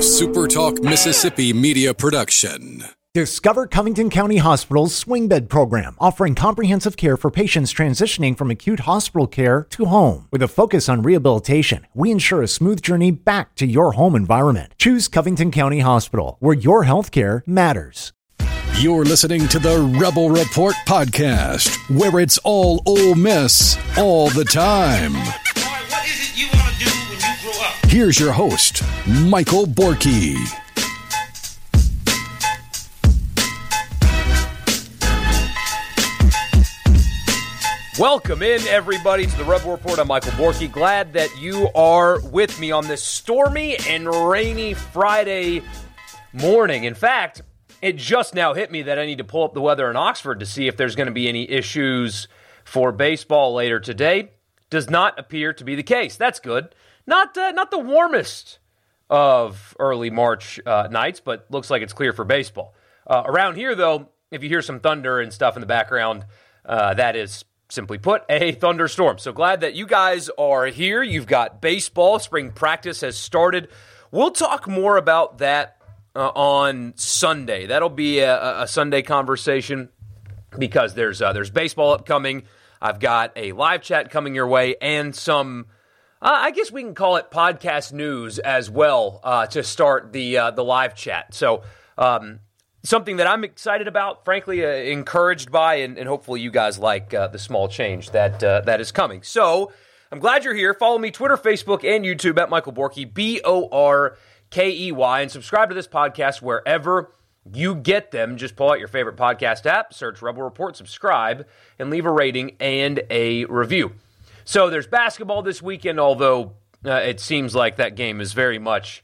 SuperTalk Mississippi media production. Discover Covington County Hospital's swing bed program, offering comprehensive care for patients transitioning from acute hospital care to home. With a focus on rehabilitation, we ensure a smooth journey back to your home environment. Choose Covington County Hospital, where your health care matters. You're listening to the Rebel Report podcast, where it's all Ole Miss all the time. What is it you want to do when you grow up? Here's your host, Michael Borky. Welcome in, everybody, to the Rebel Report. I'm Michael Borky. Glad that you are with me on this stormy and rainy Friday morning. In fact, it just now hit me that I need to pull up the weather in Oxford to see if there's going to be any issues for baseball later today. Does not appear to be the case. That's good. Not the warmest of early March nights, but looks like it's clear for baseball. Around here, though, if you hear some thunder and stuff in the background, that is, simply put, a thunderstorm. So glad that you guys are here. You've got baseball. Spring practice has started. We'll talk more about that on Sunday. That'll be a Sunday conversation because there's baseball upcoming. I've got a live chat coming your way and some, I guess we can call it podcast news as well to start the live chat. So something that I'm excited about, frankly, encouraged by, and hopefully you guys like the small change that is coming. So I'm glad you're here. Follow me Twitter, Facebook, and YouTube at Michael Borky, Borkey, and subscribe to this podcast wherever you get them. Just pull out your favorite podcast app, search Rebel Report, subscribe, and leave a rating and a review. So there's basketball this weekend, although it seems like that game is very much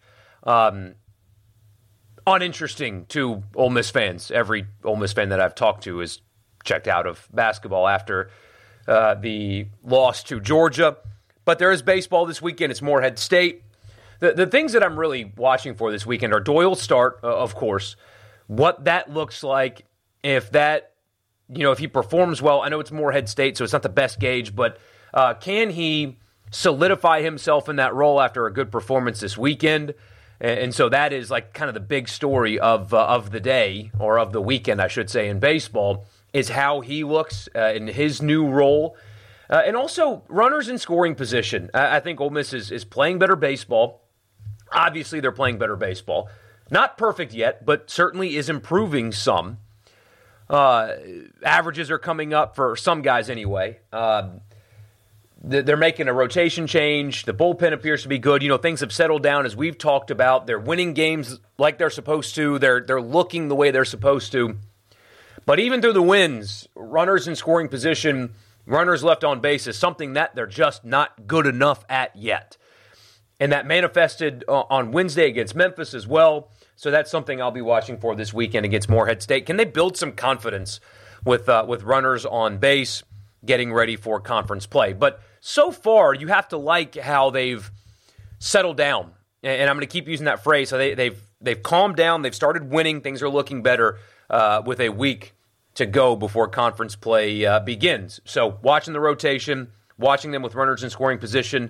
uninteresting to Ole Miss fans. Every Ole Miss fan that I've talked to is checked out of basketball after the loss to Georgia. But there is baseball this weekend. It's Morehead State. The things that I'm really watching for this weekend are Doyle's start, of course, what that looks like, if he performs well. I know it's Morehead State, so it's not the best gauge, but can he solidify himself in that role after a good performance this weekend? And so that is like kind of the big story of the day, or of the weekend, I should say, in baseball, is how he looks in his new role. And also runners in scoring position. I think Ole Miss is playing better baseball. Obviously, they're playing better baseball. Not perfect yet, but certainly is improving some. Averages are coming up for some guys anyway. They're making a rotation change. The bullpen appears to be good. Things have settled down, as we've talked about. They're winning games like they're supposed to. They're looking the way they're supposed to. But even through the wins, runners in scoring position, runners left on base is something that they're just not good enough at yet. And that manifested on Wednesday against Memphis as well. So that's something I'll be watching for this weekend against Morehead State. Can they build some confidence with runners on base getting ready for conference play? But so far, you have to like how they've settled down. And I'm going to keep using that phrase. So they've calmed down. They've started winning. Things are looking better with a week to go before conference play begins. So watching the rotation, watching them with runners in scoring position,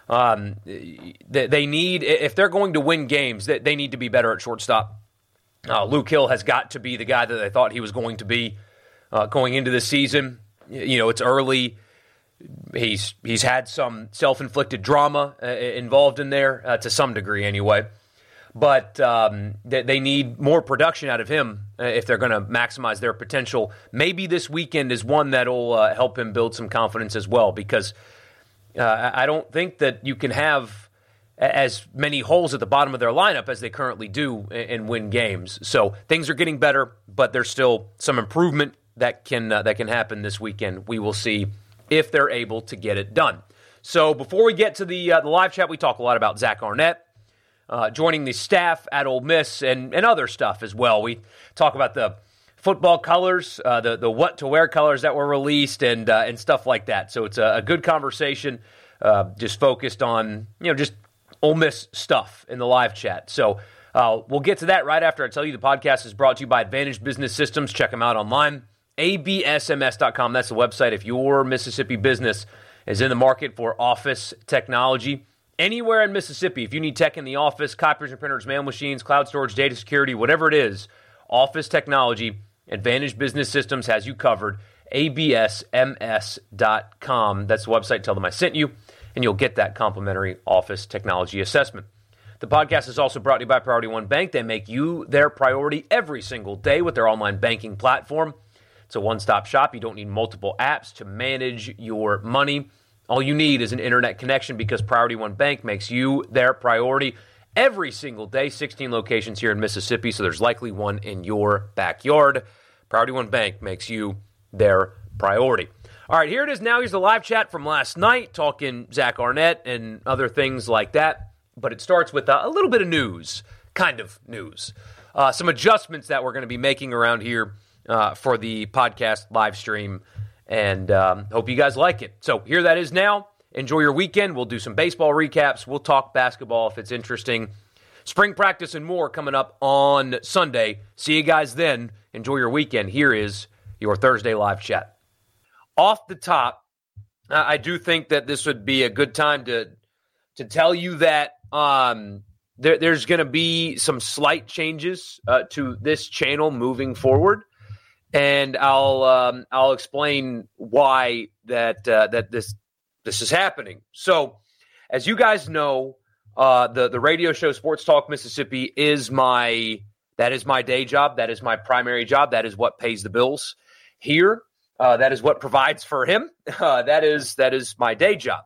they need, if they're going to win games, they need to be better at shortstop. Luke Hill has got to be the guy that they thought he was going to be going into this season. It's early. He's had some self-inflicted drama involved in there to some degree anyway. But they need more production out of him if they're going to maximize their potential. Maybe this weekend is one that'll help him build some confidence as well, because I don't think that you can have as many holes at the bottom of their lineup as they currently do and win games. So things are getting better, but there's still some improvement that can happen this weekend. We will see if they're able to get it done. So before we get to the live chat, we talk a lot about Zach Arnett joining the staff at Ole Miss and other stuff as well. We talk about the football colors, the what to wear colors that were released and stuff like that. So it's a good conversation, just focused on just Ole Miss stuff in the live chat. So we'll get to that right after I tell you the podcast is brought to you by Advantage Business Systems. Check them out online. absms.com. That's the website if your Mississippi business is in the market for office technology. Anywhere in Mississippi, if you need tech in the office, copiers and printers, mail machines, cloud storage, data security, whatever it is, office technology, Advantage Business Systems has you covered. absms.com. That's the website. Tell them I sent you, and you'll get that complimentary office technology assessment. The podcast is also brought to you by Priority One Bank. They make you their priority every single day with their online banking platform. It's a one-stop shop. You don't need multiple apps to manage your money. All you need is an internet connection because Priority One Bank makes you their priority every single day. 16 locations here in Mississippi, so there's likely one in your backyard. Priority One Bank makes you their priority. All right, here it is now. Here's the live chat from last night, talking Zach Arnett and other things like that. But it starts with a little bit of news, kind of news. Some adjustments that we're going to be making around here for the podcast live stream. And hope you guys like it. So here that is now. Enjoy your weekend. We'll do some baseball recaps. We'll talk basketball if it's interesting. Spring practice and more coming up on Sunday. See you guys then. Enjoy your weekend. Here is your Thursday live chat. Off the top, I do think that this would be a good time to tell you that there's going to be some slight changes to this channel moving forward. And I'll explain why that this is happening. So, as you guys know, the radio show Sports Talk Mississippi is my day job. That is my primary job. That is what pays the bills here. That is what provides for him. That is my day job.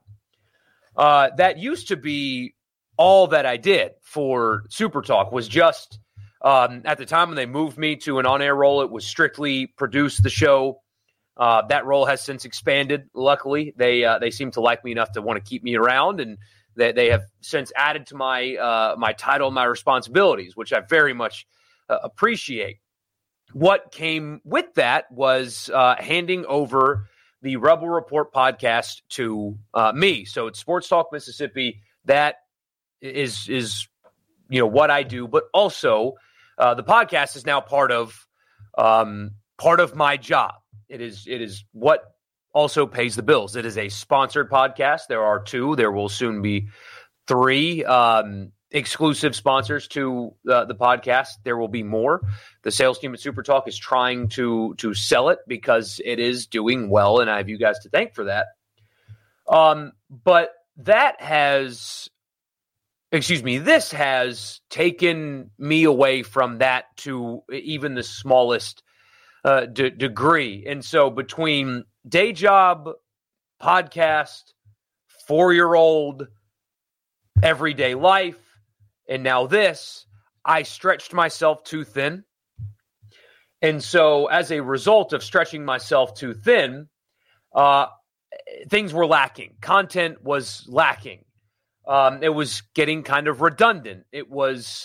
That used to be all that I did for Super Talk. Was just at the time when they moved me to an on-air role, it was strictly produce the show. That role has since expanded. Luckily, they seem to like me enough to want to keep me around, and they have since added to my my title and my responsibilities, which I very much appreciate. What came with that was handing over the Rebel Report podcast to me. So it's Sports Talk Mississippi. That is what I do, but also the podcast is now part of my job. It is what also pays the bills. It is a sponsored podcast. There are 2. There will soon be 3 exclusive sponsors to the podcast. There will be more. The sales team at Super Talk is trying to sell it because it is doing well, and I have you guys to thank for that. But this has taken me away from that to even the smallest degree. And so between day job, podcast, 4-year-old, everyday life, and now this, I stretched myself too thin. And so as a result of stretching myself too thin, things were lacking. Content was lacking. It was getting kind of redundant. It was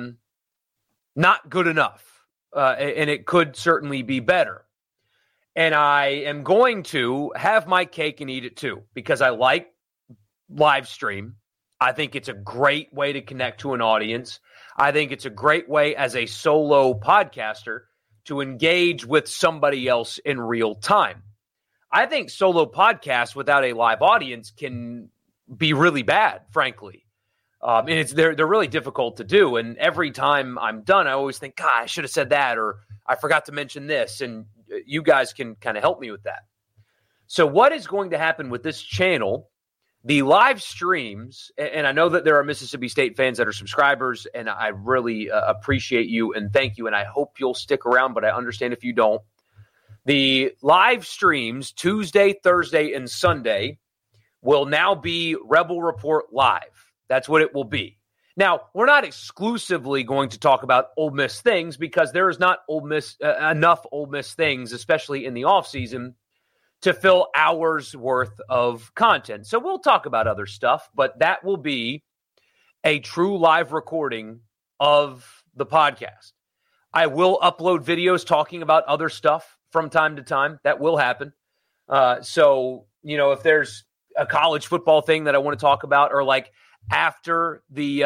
not good enough, and it could certainly be better. And I am going to have my cake and eat it too, because I like live stream. I think it's a great way to connect to an audience. I think it's a great way as a solo podcaster to engage with somebody else in real time. I think solo podcasts without a live audience can be really bad, frankly. And they're really difficult to do. And every time I'm done, I always think, God, I should have said that, or I forgot to mention this. And you guys can kind of help me with that. So what is going to happen with this channel, the live streams, and I know that there are Mississippi State fans that are subscribers, and I really appreciate you and thank you, and I hope you'll stick around, but I understand if you don't. The live streams, Tuesday, Thursday, and Sunday, will now be Rebel Report Live. That's what it will be. Now, we're not exclusively going to talk about Ole Miss things because there is not enough Ole Miss things, especially in the offseason, to fill hours worth of content. So we'll talk about other stuff, but that will be a true live recording of the podcast. I will upload videos talking about other stuff from time to time. That will happen. So, if there's a college football thing that I want to talk about, or like after the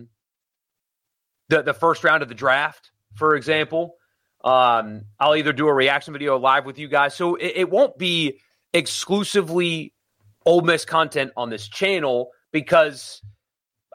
first round of the draft, for example, I'll either do a reaction video live with you guys. So it won't be exclusively Ole Miss content on this channel because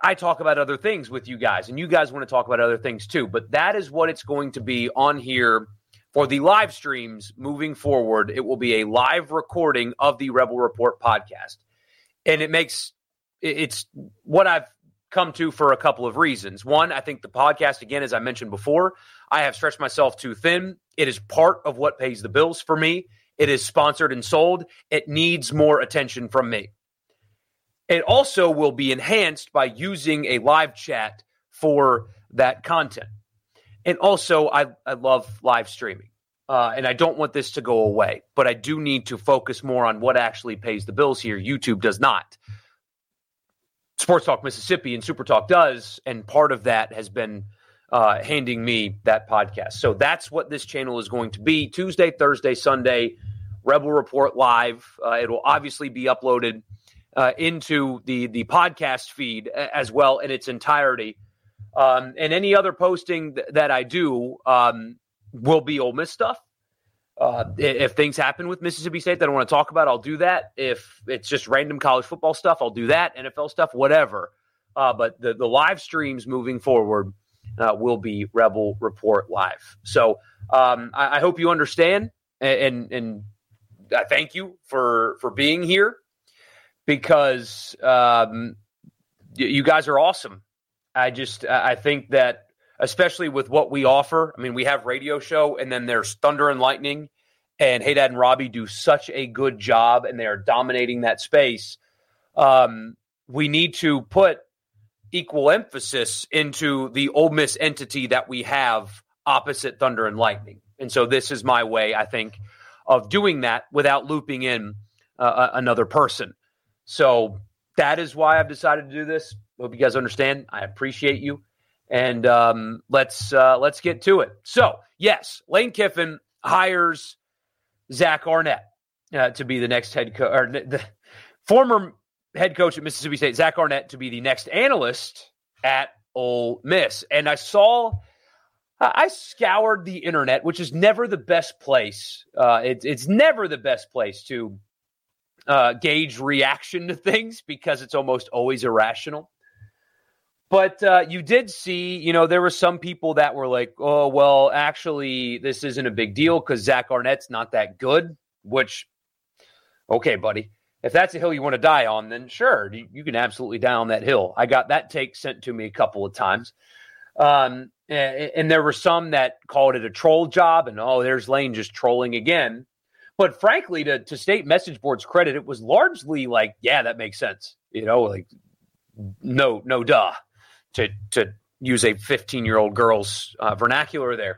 I talk about other things with you guys, and you guys want to talk about other things too. But that is what it's going to be on here for the live streams moving forward. It will be a live recording of the Rebel Report podcast. And it's what I've come to for a couple of reasons. One, I think the podcast, again, as I mentioned before, I have stretched myself too thin. It is part of what pays the bills for me. It is sponsored and sold. It needs more attention from me. It also will be enhanced by using a live chat for that content. And also, I love live streaming. And I don't want this to go away. But I do need to focus more on what actually pays the bills here. YouTube does not. Sports Talk Mississippi and Super Talk does. And part of that has been handing me that podcast. So that's what this channel is going to be. Tuesday, Thursday, Sunday, Rebel Report Live. It will obviously be uploaded into the podcast feed as well in its entirety. And any other posting that I do will be Ole Miss stuff. If things happen with Mississippi State that I want to talk about, I'll do that. If it's just random college football stuff, I'll do that. NFL stuff, whatever. But the live streams moving forward will be Rebel Report Live. So I hope you understand, and I thank you for being here, because you guys are awesome. I think that, especially with what we offer, I mean, we have radio show, and then there's Thunder and Lightning, and Hey Dad and Robbie do such a good job, and they are dominating that space. We need to put equal emphasis into the Ole Miss entity that we have opposite Thunder and Lightning. And so this is my way, I think, of doing that without looping in another person. So that is why I've decided to do this. Hope you guys understand. I appreciate you. And let's get to it. So, yes, Lane Kiffin hires Zach Arnett to be the next head coach, or the former head coach at Mississippi State, Zach Arnett, to be the next analyst at Ole Miss. And I scoured the internet, which is never the best place. It's never the best place to gauge reaction to things, because it's almost always irrational. But you did see, there were some people that were like, oh, well, actually, this isn't a big deal because Zach Arnett's not that good, which, okay, buddy, if that's a hill you want to die on, then sure, you can absolutely die on that hill. I got that take sent to me a couple of times. And there were some that called it a troll job, and, oh, there's Lane just trolling again. But frankly, to State Message Board's credit, it was largely like, yeah, that makes sense. Like, no duh. To use a 15-year-old girl's vernacular there.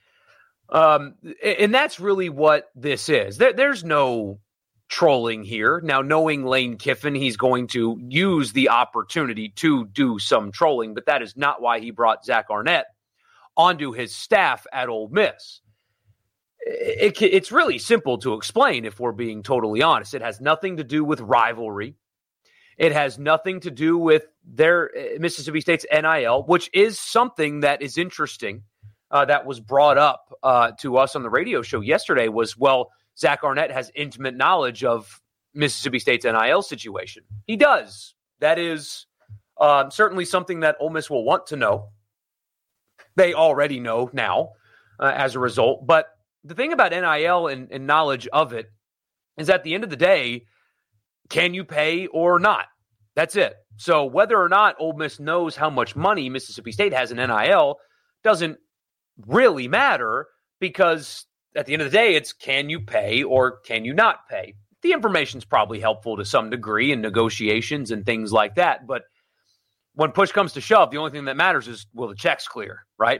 And that's really what this is. There's no trolling here. Now, knowing Lane Kiffin, he's going to use the opportunity to do some trolling, but that is not why he brought Zach Arnett onto his staff at Ole Miss. It's really simple to explain, if we're being totally honest. It has nothing to do with rivalry. It has nothing to do with their Mississippi State's NIL, which is something that is interesting, that was brought up to us on the radio show yesterday was, well, Zach Arnett has intimate knowledge of Mississippi State's NIL situation. He does. That is certainly something that Ole Miss will want to know. They already know now as a result. But the thing about NIL and knowledge of it is, at the end of the day, can you pay or not? That's it. So whether or not Ole Miss knows how much money Mississippi State has in NIL doesn't really matter, because at the end of the day, it's can you pay or can you not pay? The information's probably helpful to some degree in negotiations and things like that. But when push comes to shove, the only thing that matters is, will the checks clear, right?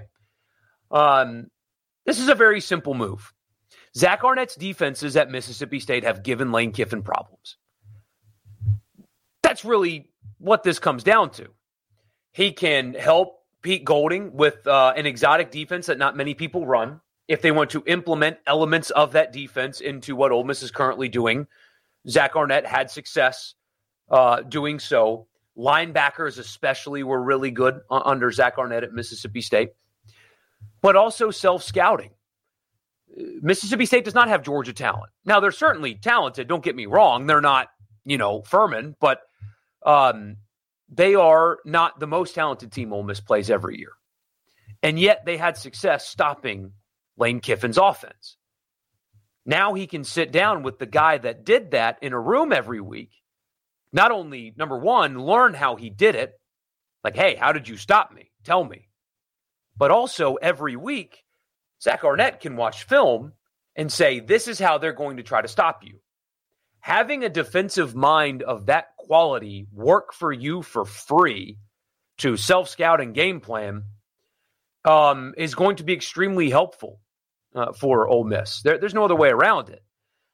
This is a very simple move. Zach Arnett's defenses at Mississippi State have given Lane Kiffin problems. That's really what this comes down to. He can help Pete Golding with an exotic defense that not many people run. If they want to implement elements of that defense into what Ole Miss is currently doing, Zach Arnett had success doing so. Linebackers especially were really good under Zach Arnett at Mississippi State. But also self-scouting. Mississippi State does not have Georgia talent. Now, they're certainly talented. Don't get me wrong. They're not, Furman, but they are not the most talented team Ole Miss plays every year. And yet they had success stopping Lane Kiffin's offense. Now he can sit down with the guy that did that in a room every week. Not only, number one, learn how he did it. Like, hey, how did you stop me? Tell me. But also every week, Zach Arnett can watch film and say, this is how they're going to try to stop you. Having a defensive mind of that quality work for you for free to self-scout and game plan is going to be extremely helpful for Ole Miss. There's no other way around it.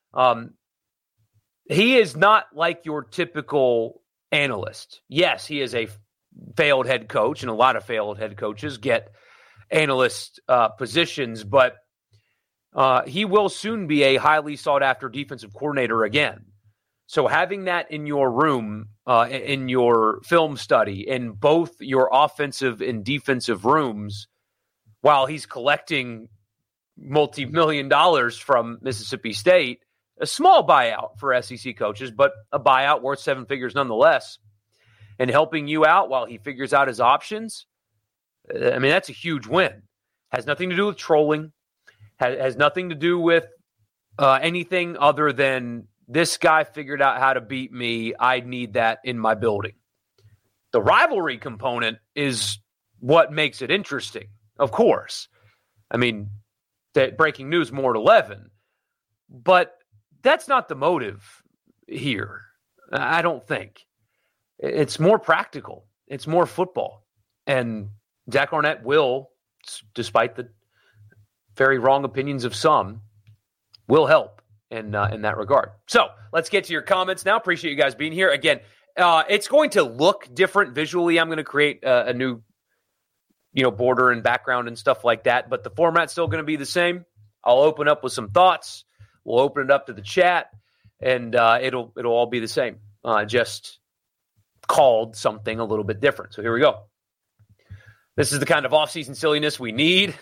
He is not like your typical analyst. Yes, he is a failed head coach, and a lot of failed head coaches get analyst positions, but he will soon be a highly sought-after defensive coordinator again. So having that in your room, in your film study, in both your offensive and defensive rooms, while he's collecting multi-million dollars from Mississippi State, a small buyout for SEC coaches, but a buyout worth seven figures nonetheless, and helping you out while he figures out his options, I mean, that's a huge win. Has nothing to do with trolling, has nothing to do with anything other than this guy figured out how to beat me. I need that in my building. The rivalry component is what makes it interesting, of course. I mean, that breaking news more at 11, but that's not the motive here. I don't think. It's more practical. It's more football. And Zach Arnett will, despite the very wrong opinions of some, will help in that regard. So let's get to your comments now. Appreciate you guys being here. Again, it's going to look different visually. I'm going to create a new border and background and stuff like that, but the format's still going to be the same. I'll open up with some thoughts. We'll open it up to the chat, and it'll all be the same, just called something a little bit different. So here we go. This is the kind of offseason silliness we need.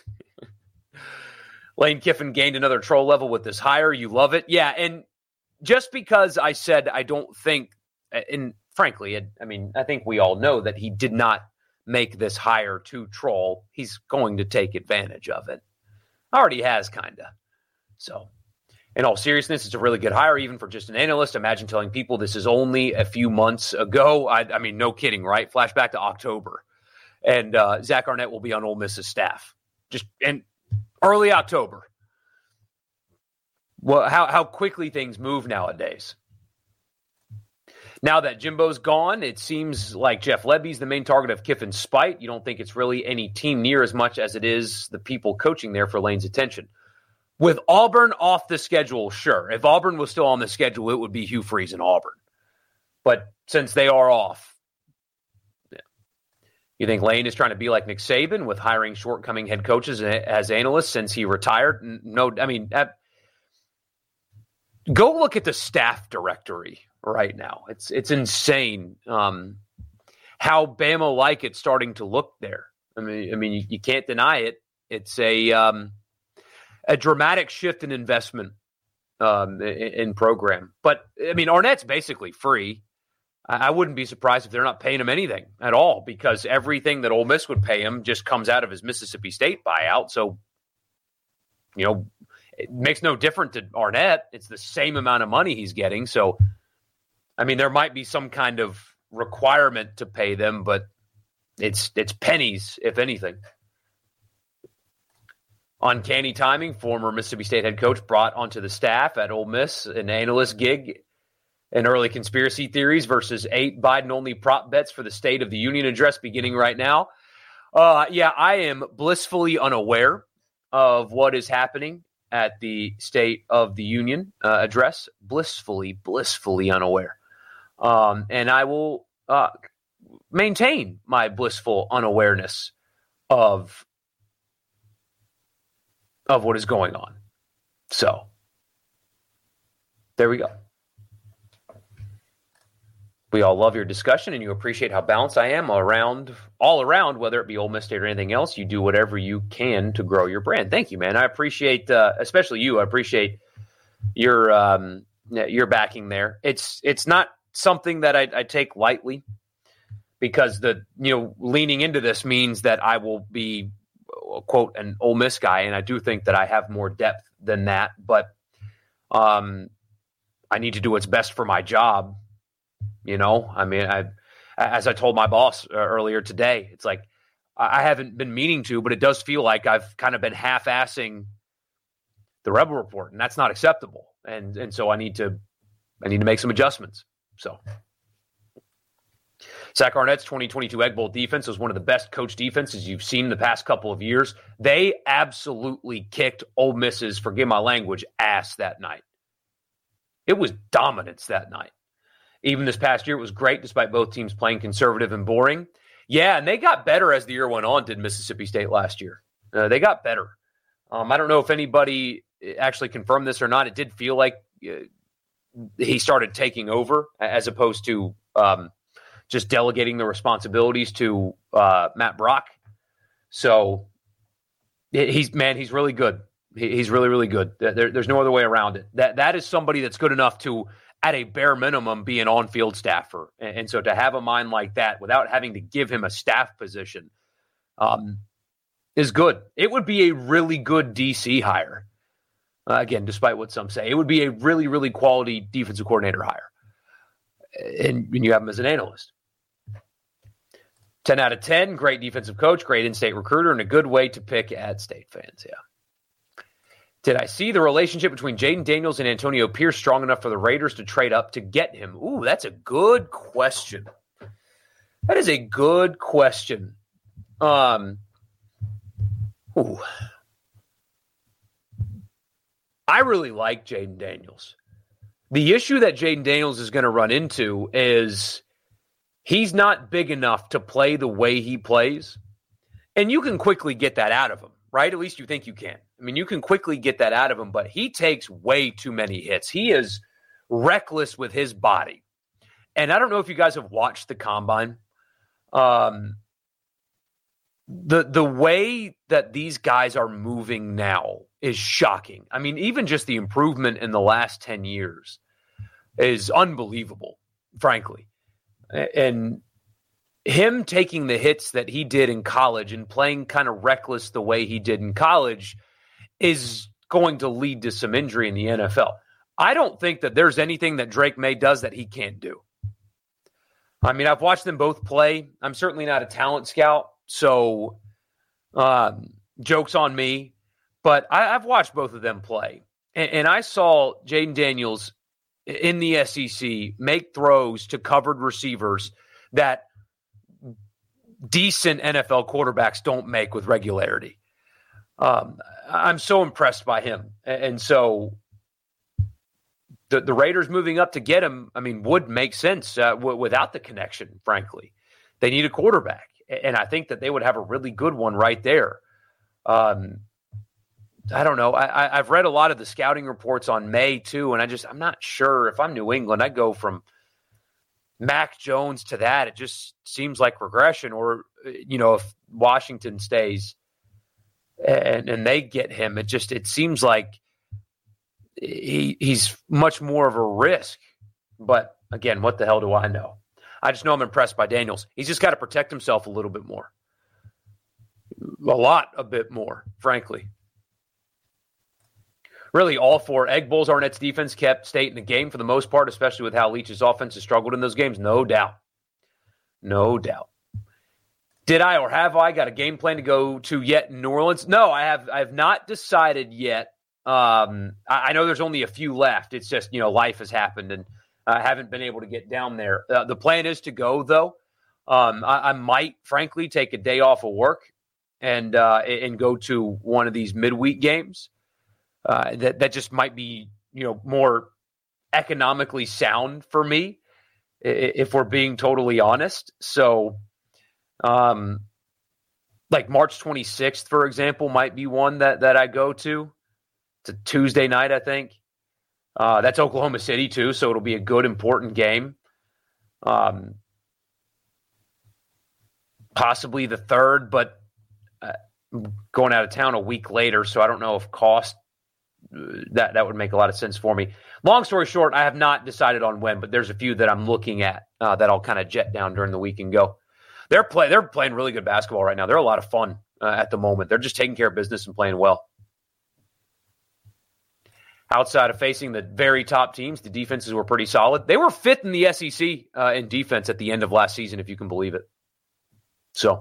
Lane Kiffin gained another troll level with this hire. You love it. Yeah, and just because I said I don't think, and frankly, I think we all know that he did not make this hire to troll. He's going to take advantage of it. Already has, kind of. So, in all seriousness, it's a really good hire, even for just an analyst. Imagine telling people this is only a few months ago. I mean, no kidding, right? Flashback to October. And Zach Arnett will be on Ole Miss's staff. Just in early October. Well, how quickly things move nowadays. Now that Jimbo's gone, it seems like Jeff Lebby's the main target of Kiffin's spite. You don't think it's really any team near as much as it is the people coaching there for Lane's attention. With Auburn off the schedule, sure. If Auburn was still on the schedule, it would be Hugh Freeze and Auburn. But since they are off, yeah. You think Lane is trying to be like Nick Saban with hiring shortcoming head coaches as analysts since he retired? No, I mean, go look at the staff directory right now. It's insane how Bama-like it's starting to look there. I mean, you can't deny it. It's a dramatic shift in investment in program. But, I mean, Arnett's basically free. I wouldn't be surprised if they're not paying him anything at all, because everything that Ole Miss would pay him just comes out of his Mississippi State buyout. So, it makes no difference to Arnett. It's the same amount of money he's getting. So, I mean, there might be some kind of requirement to pay them, but it's pennies, if anything. Uncanny timing, former Mississippi State head coach brought onto the staff at Ole Miss, an analyst gig, and early conspiracy theories versus 8 Biden-only prop bets for the State of the Union address beginning right now. Yeah, I am blissfully unaware of what is happening at the State of the Union address. Blissfully unaware. And I will maintain my blissful unawareness of what is going on. So, there we go. We all love your discussion, and you appreciate how balanced I am all around, whether it be Ole Miss State or anything else. You do whatever you can to grow your brand. Thank you, man. I appreciate, especially you. I appreciate your backing there. It's not something that I take lightly, because leaning into this means that I will be, quote, an Ole Miss guy, and I do think that I have more depth than that, but I need to do what's best for my job. As I told my boss earlier today, it's like I haven't been meaning to, but it does feel like I've kind of been half-assing the Rebel Report, and that's not acceptable. And so I need to make some adjustments. So Zach Arnett's 2022 Egg Bowl defense was one of the best coach defenses you've seen in the past couple of years. They absolutely kicked Ole Miss's, forgive my language, ass that night. It was dominance that night. Even this past year, it was great despite both teams playing conservative and boring. Yeah, and they got better as the year went on, did Mississippi State last year. They got better. I don't know if anybody actually confirmed this or not. It did feel like he started taking over as opposed to just delegating the responsibilities to Matt Brock. So he's really good. He's really, really good. There's no other way around it. That is somebody that's good enough to, at a bare minimum, be an on-field staffer. And so to have a mind like that without having to give him a staff position is good. It would be a really good DC hire. Again, despite what some say, it would be a really, really quality defensive coordinator hire. And you have him as an analyst. 10 out of 10, great defensive coach, great in-state recruiter, and a good way to pick at State fans. Yeah. Did I see the relationship between Jaden Daniels and Antonio Pierce strong enough for the Raiders to trade up to get him? Ooh, that's a good question. That is a good question. I really like Jaden Daniels. The issue that Jaden Daniels is going to run into is he's not big enough to play the way he plays. And you can quickly get that out of him, right? At least you think you can. I mean, you can quickly get that out of him, but he takes way too many hits. He is reckless with his body. And I don't know if you guys have watched the Combine. The way that these guys are moving now is shocking. I mean, even just the improvement in the last 10 years is unbelievable, frankly. And him taking the hits that he did in college and playing kind of reckless the way he did in college is going to lead to some injury in the NFL. I don't think that there's anything that Drake May does that he can't do. I mean, I've watched them both play. I'm certainly not a talent scout, so joke's on me. But I've watched both of them play. And I saw Jaden Daniels in the SEC make throws to covered receivers that decent NFL quarterbacks don't make with regularity. I'm so impressed by him. And so the Raiders moving up to get him, I mean, would make sense without the connection, frankly. They need a quarterback. And I think that they would have a really good one right there. I don't know. I've read a lot of the scouting reports on May, too, and I'm not sure. If I'm New England, I'd go from Mac Jones to that. It just seems like regression. Or, if Washington stays and they get him, it seems like he's much more of a risk. But, again, what the hell do I know? I just know I'm impressed by Daniels. He's just got to protect himself a little bit more. A bit more, frankly. Really, all four. Egg Bowls, Arnett's defense kept State in the game for the most part, especially with how Leach's offense has struggled in those games. No doubt. No doubt. Did I or have I got a game plan to go to yet in New Orleans? No, I have not decided yet. I know there's only a few left. It's just, life has happened, and I haven't been able to get down there. The plan is to go, though. I might, frankly, take a day off of work and go to one of these midweek games. That just might be, more economically sound for me, if we're being totally honest. So, like March 26th, for example, might be one that I go to. It's a Tuesday night, I think. That's Oklahoma City, too, so it'll be a good, important game. Possibly the 3rd, but going out of town a week later, so I don't know if cost that would make a lot of sense for me. Long story short, I have not decided on when, but there's a few that I'm looking at that I'll kind of jet down during the week and go. They're playing really good basketball right now. They're a lot of fun at the moment. They're just taking care of business and playing well. Outside of facing the very top teams, the defenses were pretty solid. They were fifth in the SEC in defense at the end of last season, if you can believe it. So,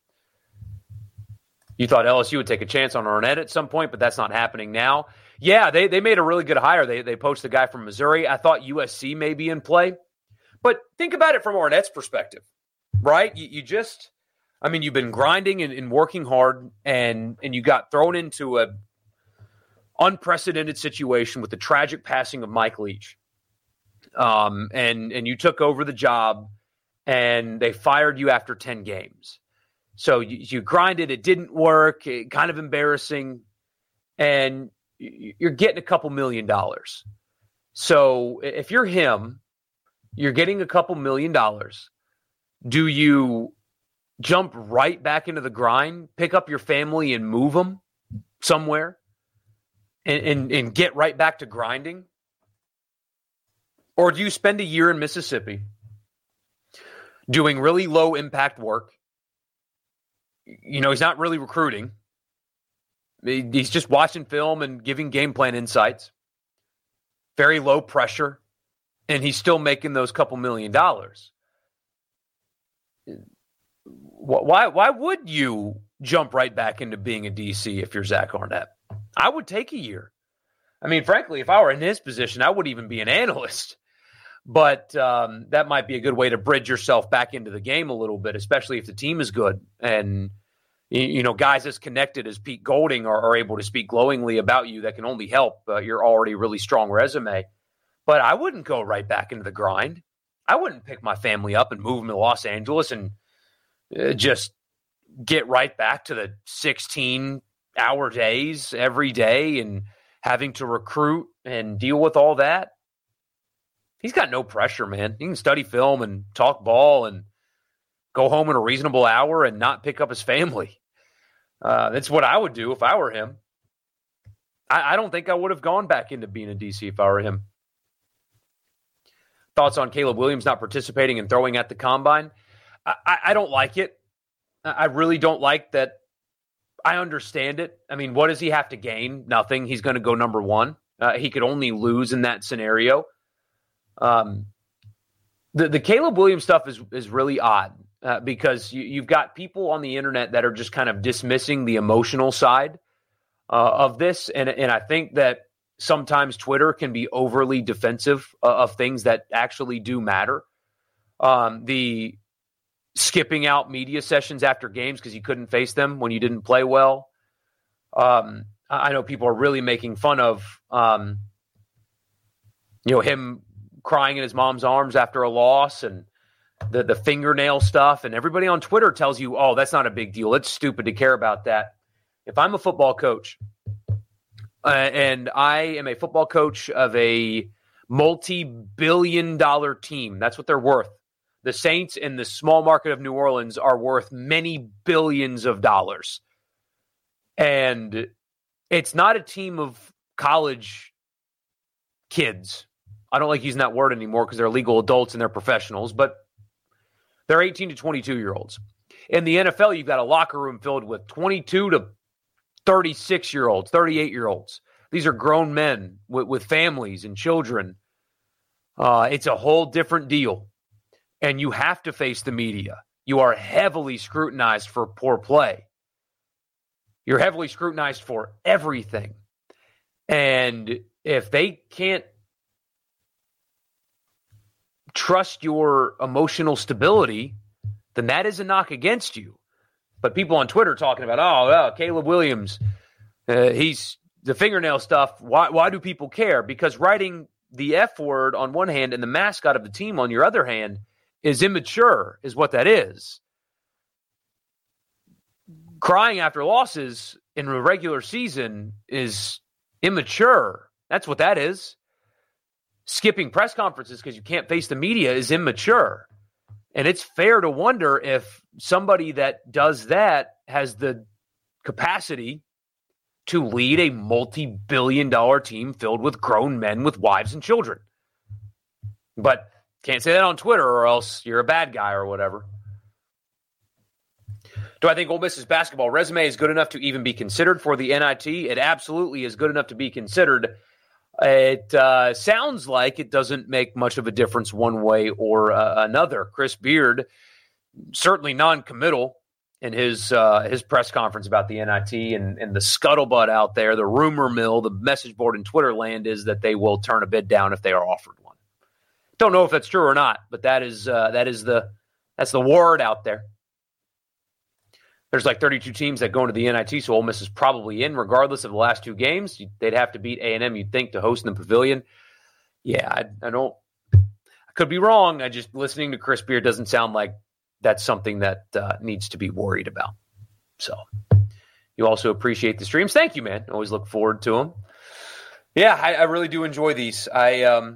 you thought LSU would take a chance on Arnett at some point, but that's not happening now. Yeah, they made a really good hire. They poached the guy from Missouri. I thought USC may be in play. But think about it from Arnett's perspective, right? You've been grinding and working hard, and you got thrown into a unprecedented situation with the tragic passing of Mike Leach. And you took over the job, and they fired you after 10 games. So you grinded, it didn't work, kind of embarrassing, and you're getting a couple $1 million. So if you're him, you're getting a couple $1 million. Do you jump right back into the grind, pick up your family and move them somewhere and get right back to grinding? Or do you spend a year in Mississippi doing really low impact work? He's not really recruiting. He's just watching film and giving game plan insights. Very low pressure. And he's still making those couple $1 million. Why would you jump right back into being a DC if you're Zach Arnett? I would take a year. I mean, frankly, if I were in his position, I wouldn't even be an analyst. But that might be a good way to bridge yourself back into the game a little bit, especially if the team is good. And, guys as connected as Pete Golding are able to speak glowingly about you. That can only help your already really strong resume. But I wouldn't go right back into the grind. I wouldn't pick my family up and move them to Los Angeles and just get right back to the 16-hour days every day and having to recruit and deal with all that. He's got no pressure, man. He can study film and talk ball and go home in a reasonable hour and not pick up his family. That's what I would do if I were him. I don't think I would have gone back into being a DC if I were him. Thoughts on Caleb Williams not participating and throwing at the combine? I don't like it. I really don't like that. I understand it. I mean, what does he have to gain? Nothing. He's going to go number one. He could only lose in that scenario. The Caleb Williams stuff is really odd because you've got people on the internet that are just kind of dismissing the emotional side of this. And I think that sometimes Twitter can be overly defensive of things that actually do matter. The skipping out media sessions after games because you couldn't face them when you didn't play well. I know people are really making fun of, him crying in his mom's arms after a loss and the fingernail stuff. And everybody on Twitter tells you, oh, that's not a big deal. It's stupid to care about that. If I'm a football coach and I am a football coach of a multi-billion-dollar team, that's what they're worth. The Saints in the small market of New Orleans are worth many billions of dollars. And it's not a team of college kids. I don't like using that word anymore because they're legal adults and they're professionals, but they're 18 to 22-year-olds. In the NFL, you've got a locker room filled with 22 to 36-year-olds, 38-year-olds. These are grown men with families and children. It's a whole different deal. And you have to face the media. You are heavily scrutinized for poor play. You're heavily scrutinized for everything. And if they can't trust your emotional stability, then that is a knock against you. But people on Twitter talking about, Caleb Williams, he's the fingernail stuff. Why do people care? Because writing the F word on one hand and the mascot of the team on your other hand is immature, is what that is. Crying after losses in a regular season is immature. That's what that is. Skipping press conferences because you can't face the media is immature. And it's fair to wonder if somebody that does that has the capacity to lead a multi-billion-dollar team filled with grown men with wives and children. But can't say that on Twitter or else you're a bad guy or whatever. Do I think Ole Miss's basketball resume is good enough to even be considered for the NIT? It absolutely is good enough to be considered. It sounds like it doesn't make much of a difference one way or another. Chris Beard, certainly non-committal in his press conference about the NIT, and the scuttlebutt out there, the rumor mill, the message board in Twitter land is that they will turn a bid down if they are offered one. Don't know if that's true or not, but that's the word out there. There's like 32 teams that go into the NIT, so Ole Miss is probably in regardless of the last two games. They'd have to beat A&M, you'd think, to host in the Pavilion. Yeah, I could be wrong. Listening to Chris Beard doesn't sound like that's something that needs to be worried about. So you also appreciate the streams. Thank you, man. Always look forward to them. Yeah, I really do enjoy these. I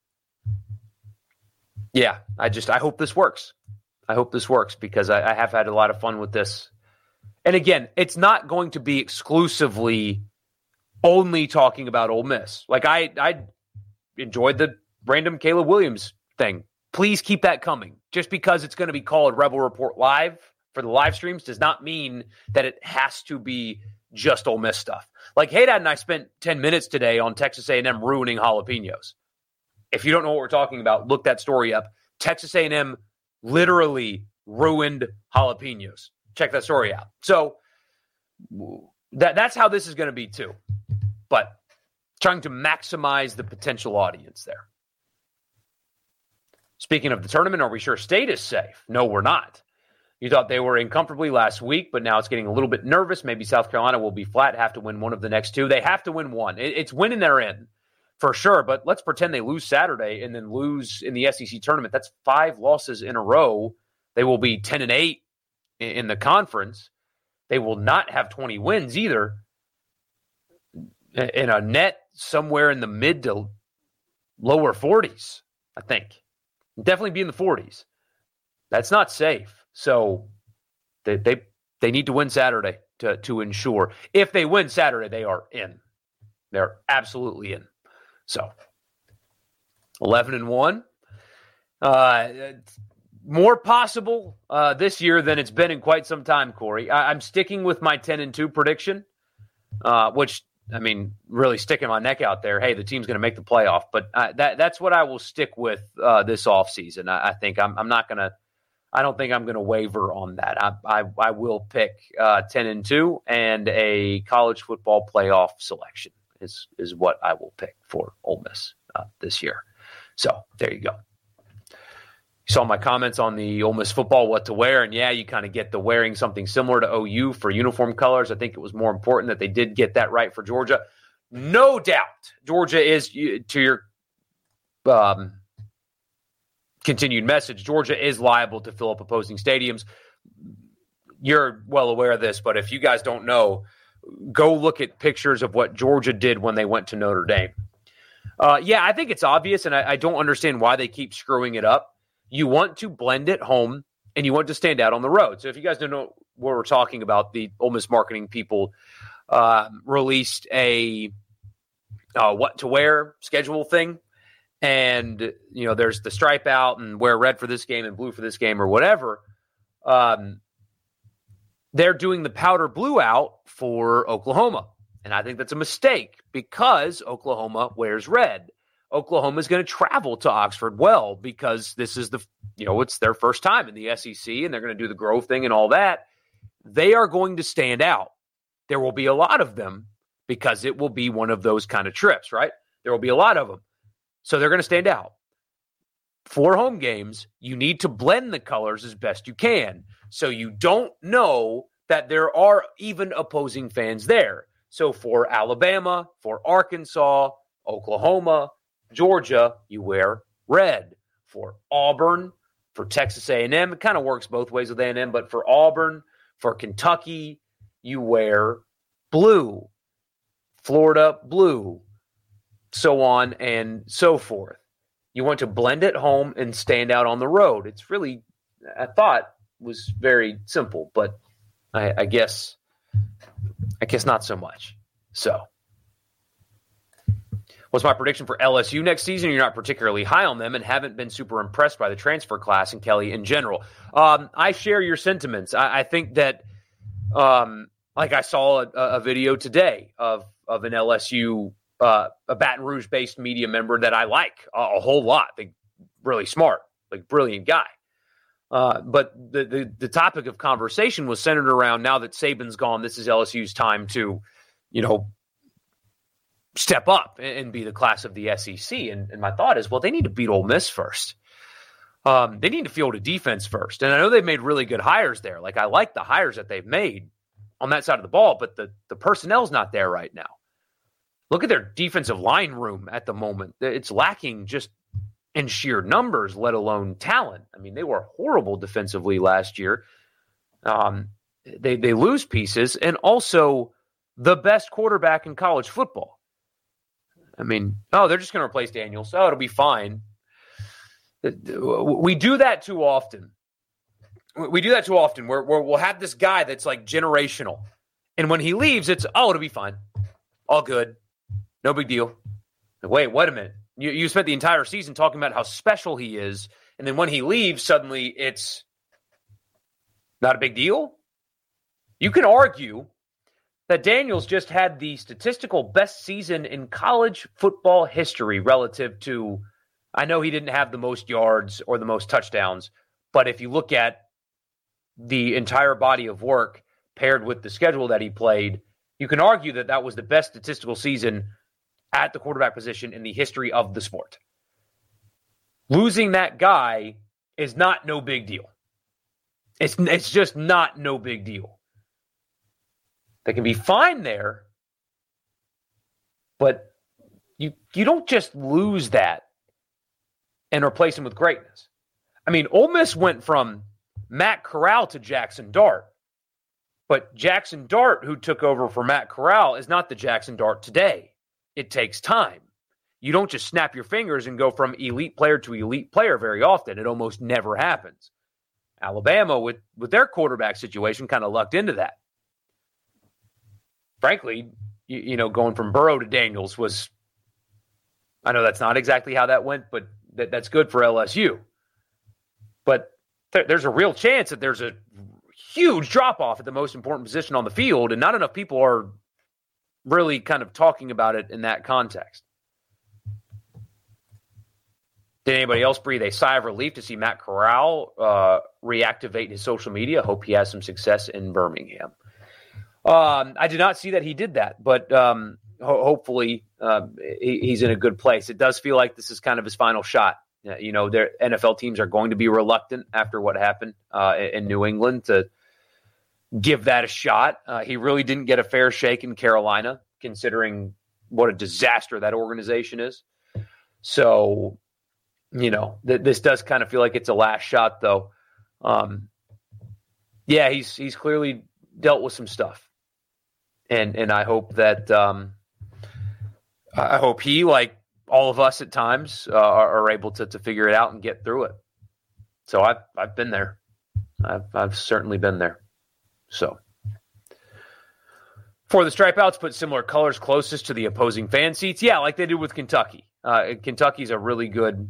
hope this works. I hope this works because I have had a lot of fun with this. And again, it's not going to be exclusively only talking about Ole Miss. Like I enjoyed the random Caleb Williams thing. Please keep that coming. Just because it's going to be called Rebel Report Live for the live streams does not mean that it has to be just Ole Miss stuff. Like Haydad and I spent 10 minutes today on Texas A&M ruining jalapenos. If you don't know what we're talking about, look that story up. Texas A&M literally ruined jalapenos. Check that story out. So that's how this is going to be too. But trying to maximize the potential audience there. Speaking of the tournament, are we sure State is safe? No, we're not. You thought they were in comfortably last week, but now it's getting a little bit nervous. Maybe South Carolina will be flat, have to win one of the next two. They have to win one. It's winning they're in for sure, but let's pretend they lose Saturday and then lose in the SEC tournament. That's 5 losses in a row. They will be 10-8 in the conference. They will not have 20 wins either. In a net somewhere in the mid to lower 40s, I think. Definitely be in the 40s. That's not safe. So they need to win Saturday to ensure. If they win Saturday, they are in. They're absolutely in. So 11-1. More possible this year than it's been in quite some time, Corey. I'm sticking with my 10-2 prediction, which, I mean, really sticking my neck out there. Hey, the team's going to make the playoff, but that's what I will stick with this offseason. I think I don't think I'm going to waver on that. I will pick 10-2 and a college football playoff selection is what I will pick for Ole Miss this year. So there you go. You saw my comments on the Ole Miss football, what to wear, and yeah, you kind of get the wearing something similar to OU for uniform colors. I think it was more important that they did get that right for Georgia. No doubt Georgia is, to your continued message, Georgia is liable to fill up opposing stadiums. You're well aware of this, but if you guys don't know, go look at pictures of what Georgia did when they went to Notre Dame. Yeah, I think it's obvious, and I don't understand why they keep screwing it up. You want to blend at home, and you want to stand out on the road. So if you guys don't know what we're talking about, the Ole Miss marketing people released a what to wear schedule thing. And, you know, there's the stripe out and wear red for this game and blue for this game or whatever. They're doing the powder blue out for Oklahoma. And I think that's a mistake because Oklahoma wears red. Oklahoma is going to travel to Oxford well because this is it's their first time in the SEC and they're going to do the Grove thing and all that. They are going to stand out. There will be a lot of them because it will be one of those kind of trips, right? There will be a lot of them. So they're going to stand out. For home games, you need to blend the colors as best you can so you don't know that there are even opposing fans there. So for Alabama, for Arkansas, Oklahoma, Georgia, you wear red. For Auburn, for Texas A&M, it kind of works both ways with A&M, but for Auburn, for Kentucky, you wear blue. Florida, blue. So on and so forth. You want to blend at home and stand out on the road. It's really, I thought, was very simple, but I guess not so much. So, what's my prediction for LSU next season? You're not particularly high on them and haven't been super impressed by the transfer class and Kelly in general. I share your sentiments. I think that Like I saw a video today of an LSU, a Baton Rouge-based media member that I like a whole lot. They really smart, like brilliant guy. But the topic of conversation was centered around, now that Saban's gone, this is LSU's time to, step up and be the class of the SEC. And my thought is, well, they need to beat Ole Miss first. They need to field a defense first. And I know they've made really good hires there. Like, I like the hires that they've made on that side of the ball, but the personnel's not there right now. Look at their defensive line room at the moment. It's lacking just in sheer numbers, let alone talent. I mean, they were horrible defensively last year. They lose pieces, and also the best quarterback in college football. I mean, they're just going to replace Daniels. It'll be fine. We do that too often. We do that too often where we'll have this guy that's like generational. And when he leaves, it's, it'll be fine. All good. No big deal. Wait a minute. You spent the entire season talking about how special he is. And then when he leaves, suddenly it's not a big deal. You can argue that Daniels just had the statistical best season in college football history relative to, I know he didn't have the most yards or the most touchdowns, but if you look at the entire body of work paired with the schedule that he played, you can argue that that was the best statistical season at the quarterback position in the history of the sport. Losing that guy is not no big deal. It's just not no big deal. They can be fine there, but you don't just lose that and replace him with greatness. I mean, Ole Miss went from Matt Corral to Jackson Dart, but Jackson Dart, who took over for Matt Corral, is not the Jackson Dart today. It takes time. You don't just snap your fingers and go from elite player to elite player very often. It almost never happens. Alabama, with their quarterback situation, kind of lucked into that. Frankly, going from Burrow to Daniels was, I know that's not exactly how that went, but that's good for LSU. But there's a real chance that there's a huge drop-off at the most important position on the field, and not enough people are really kind of talking about it in that context. Did anybody else breathe a sigh of relief to see Matt Corral reactivate his social media? Hope he has some success in Birmingham. I did not see that he did that, but hopefully he's in a good place. It does feel like this is kind of his final shot. Their NFL teams are going to be reluctant after what happened in New England to give that a shot. He really didn't get a fair shake in Carolina, considering what a disaster that organization is. So, this does kind of feel like it's a last shot, though. He's clearly dealt with some stuff. And I hope that I hope he, like all of us at times, are able to figure it out and get through it. So I've been there. I've certainly been there. So for the Stripeouts, put similar colors closest to the opposing fan seats. Yeah, like they did with Kentucky. Kentucky's a really good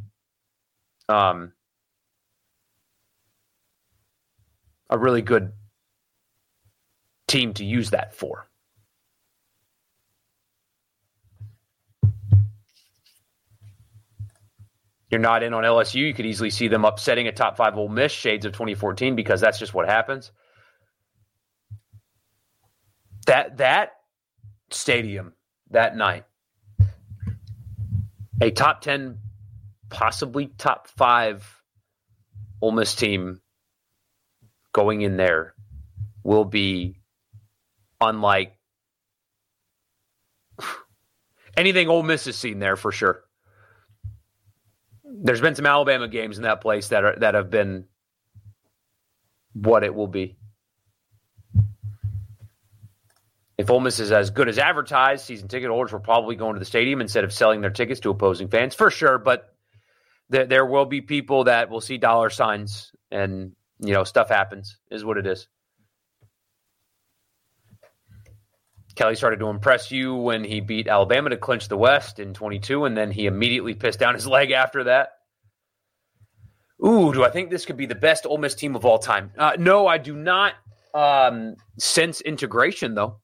team to use that for. You're not in on LSU. You could easily see them upsetting a top 5 Ole Miss, shades of 2014, because that's just what happens. That stadium that night, a top 10, possibly top 5 Ole Miss team going in there will be unlike anything Ole Miss has seen there, for sure. There's been some Alabama games in that place that have been what it will be. If Ole Miss is as good as advertised, season ticket holders will probably go into the stadium instead of selling their tickets to opposing fans, for sure. But there will be people that will see dollar signs, and stuff happens, is what it is. Kelly started to impress you when he beat Alabama to clinch the West in 22, and then he immediately pissed down his leg after that. Ooh, do I think this could be the best Ole Miss team of all time? No, I do not since integration, though.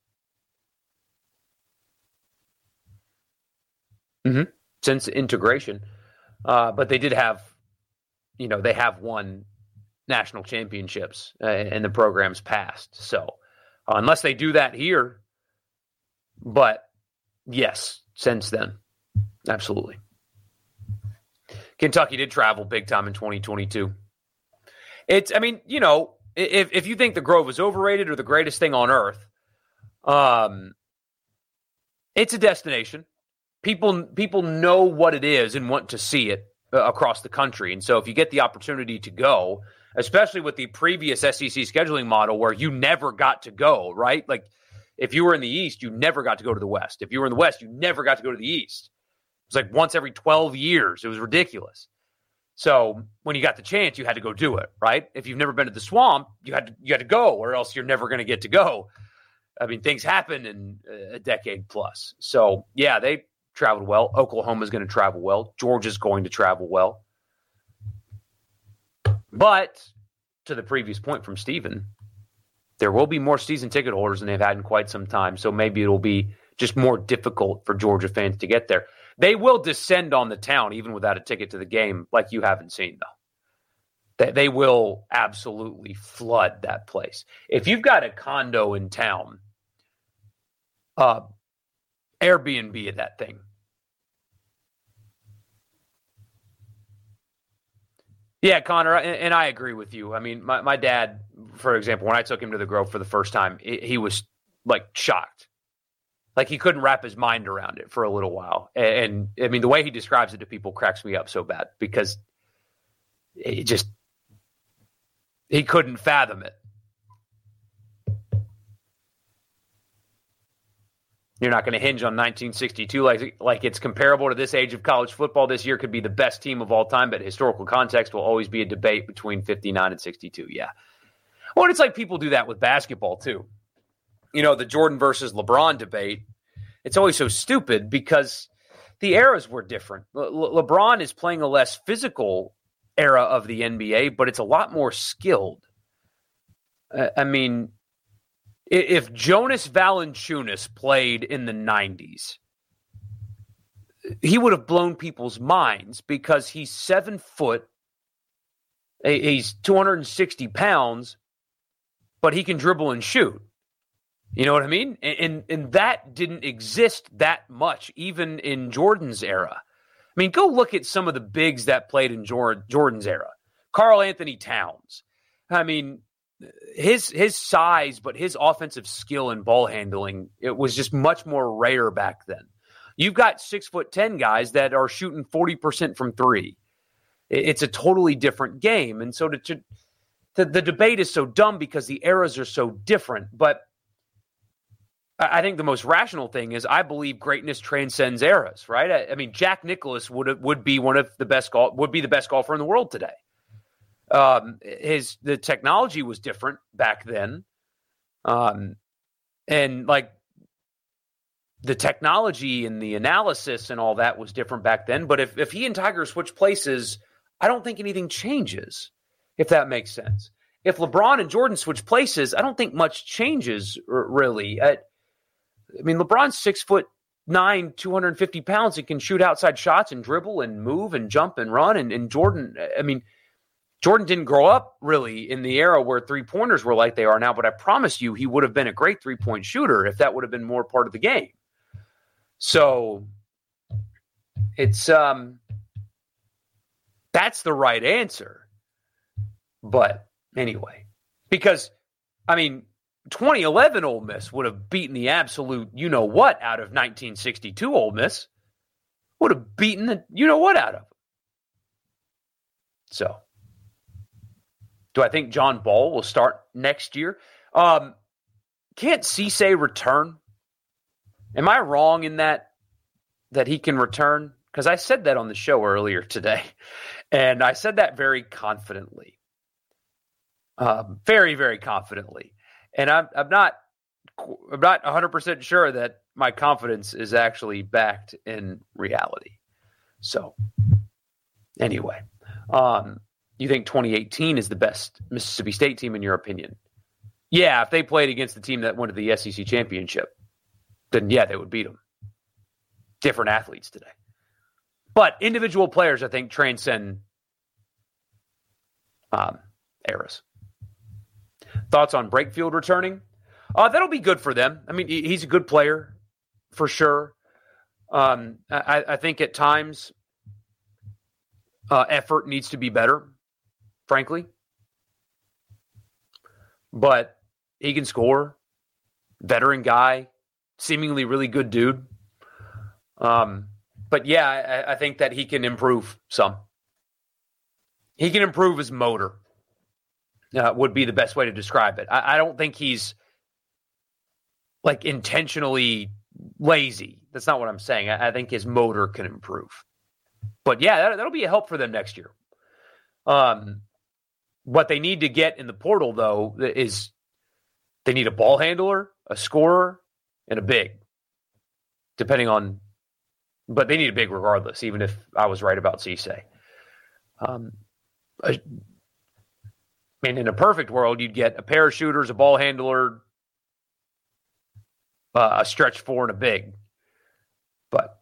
Since integration. But they did have, they have won national championships in the program's past. So unless they do that here, but yes, since then, absolutely. Kentucky did travel big time in 2022. If you think the Grove is overrated or the greatest thing on earth, it's a destination. People know what it is and want to see it across the country. And so if you get the opportunity to go, especially with the previous SEC scheduling model where you never got to go, right? Like if you were in the East, you never got to go to the West. If you were in the West, you never got to go to the East. It was like once every 12 years. It was ridiculous. So when you got the chance, you had to go do it, right? If you've never been to the Swamp, you had to go, or else you're never going to get to go. I mean, things happen in a decade plus. So yeah, they traveled well. Oklahoma's going to travel well. Georgia's going to travel well. But to the previous point from Steven, there will be more season ticket holders than they've had in quite some time. So maybe it'll be just more difficult for Georgia fans to get there. They will descend on the town even without a ticket to the game like you haven't seen, though. They will absolutely flood that place. If you've got a condo in town, Airbnb that thing. Yeah, Connor, and I agree with you. I mean, my dad, for example, when I took him to the Grove for the first time, he was like shocked. Like he couldn't wrap his mind around it for a little while. And I mean, the way he describes it to people cracks me up so bad because he couldn't fathom it. You're not going to hinge on 1962 like it's comparable to this age of college football. This year could be the best team of all time, but historical context will always be a debate between 59 and 62. Yeah. Well, it's like people do that with basketball too. The Jordan versus LeBron debate, it's always so stupid because the eras were different. LeBron is playing a less physical era of the NBA, but it's a lot more skilled. I mean, if Jonas Valanciunas played in the 90s, he would have blown people's minds because he's 7 foot, he's 260 pounds, but he can dribble and shoot. You know what I mean? And that didn't exist that much, even in Jordan's era. I mean, go look at some of the bigs that played in Jordan's era. Karl Anthony Towns. I mean, his size, but his offensive skill and ball handling, it was just much more rare back then. You've got 6'10" guys that are shooting 40% from three. It's a totally different game. And so the debate is so dumb because the eras are so different. But I think the most rational thing is I believe greatness transcends eras, right? I mean, Jack Nicklaus would be the best golfer in the world today. The technology was different back then. And like the technology and the analysis and all that was different back then. But if he and Tiger switch places, I don't think anything changes, if that makes sense. If LeBron and Jordan switch places, I don't think much changes really. I mean, LeBron's 6'9", 250 pounds. He can shoot outside shots and dribble and move and jump and run. And Jordan, I mean, Jordan didn't grow up really in the era where three-pointers were like they are now, but I promise you he would have been a great three-point shooter if that would have been more part of the game. So it's that's the right answer. But anyway, because, I mean, 2011 Ole Miss would have beaten the absolute you-know-what out of 1962 Ole Miss. Would have beaten the you-know-what out of them. So, do I think John Ball will start next year? Can't Cisse return? Am I wrong in that he can return? Because I said that on the show earlier today, and I said that very confidently. Very, very confidently. And I'm not 100% sure that my confidence is actually backed in reality. So, anyway, you think 2018 is the best Mississippi State team in your opinion? Yeah, if they played against the team that went to the SEC championship, then yeah, they would beat them. Different athletes today. But individual players, I think, transcend eras. Thoughts on Brakefield returning? That'll be good for them. I mean, he's a good player for sure. I think at times effort needs to be better, frankly. But he can score. Veteran guy. Seemingly really good dude. But yeah, I think that he can improve some. He can improve his motor. Would be the best way to describe it. I don't think he's like intentionally lazy. That's not what I'm saying. I think his motor can improve. But yeah, that'll be a help for them next year. What they need to get in the portal, though, is they need a ball handler, a scorer, and a big. Depending on, but they need a big regardless, even if I was right about Cisse. I mean, in a perfect world, you'd get a pair of shooters, a ball handler, a stretch four, and a big. But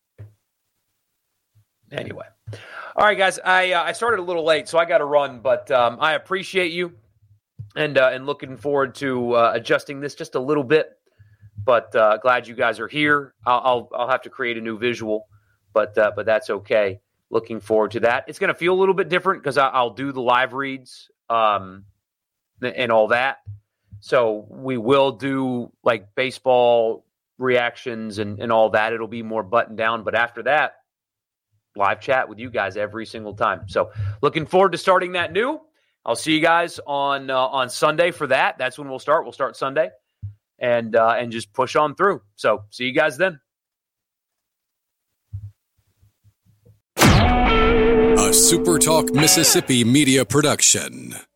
anyway. All right, guys, I started a little late, so I got to run, but I appreciate you and looking forward to adjusting this just a little bit. But glad you guys are here. I'll have to create a new visual, but that's okay. Looking forward to that. It's going to feel a little bit different because I'll do the live reads and all that. So we will do like baseball reactions and all that. It'll be more buttoned down. But after that, live chat with you guys every single time. So looking forward to starting that new. I'll see you guys on Sunday for that. That's when we'll start. We'll start Sunday and just push on through. So see you guys then. A SuperTalk Mississippi media production.